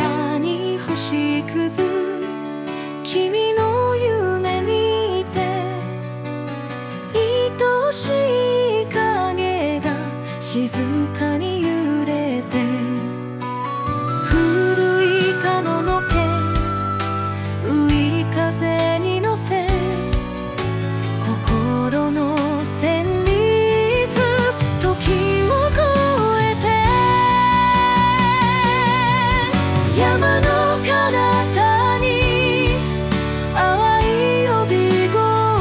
空に星屑、君の夢見て愛しい影が静かに揺れて、古いカノの毛追い風に乗せ、心の旋律時を超えて、山の彼方に淡い呼び声、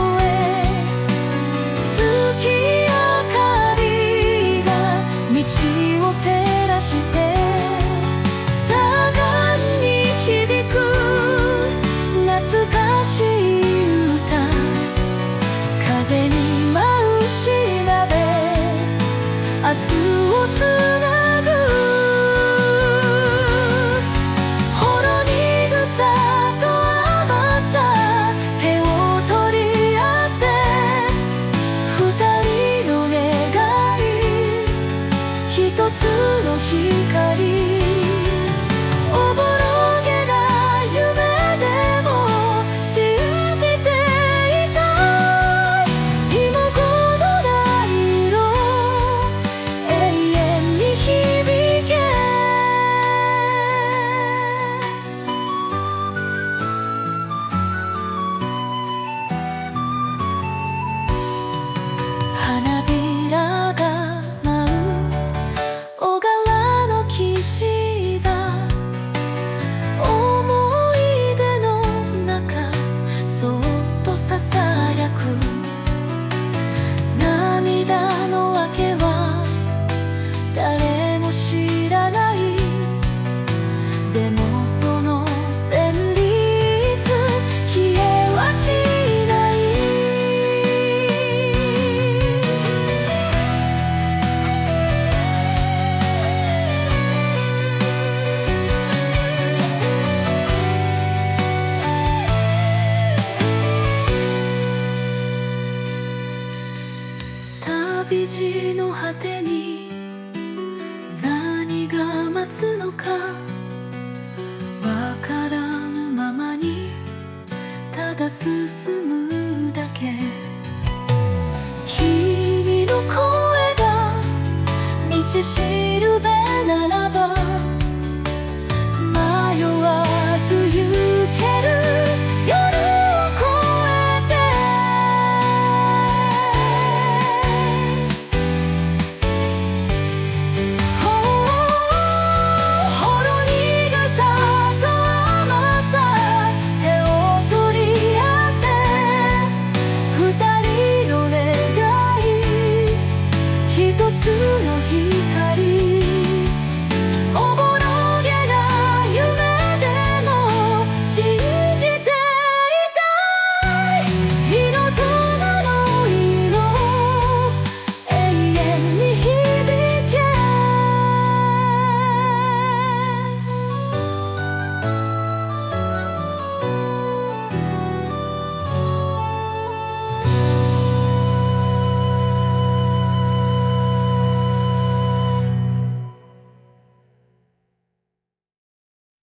月明かりが道を照らして、左岸に響く懐かしい歌、風に舞うしなべ、明日をつなぐ。ほろ苦さと甘さ、手を取り合って二人の願い、一つの光、おぼろげな夢でも信じていたい。今この大色、永遠に響け。花びらが舞う小川の岸が、思い出の中そっとささやく。涙の訳は誰も知らない。でもその旋律消えはしない。旅路の果てに何が待つのかわからぬままに、ただ進むだけ。君の声が道しるべなら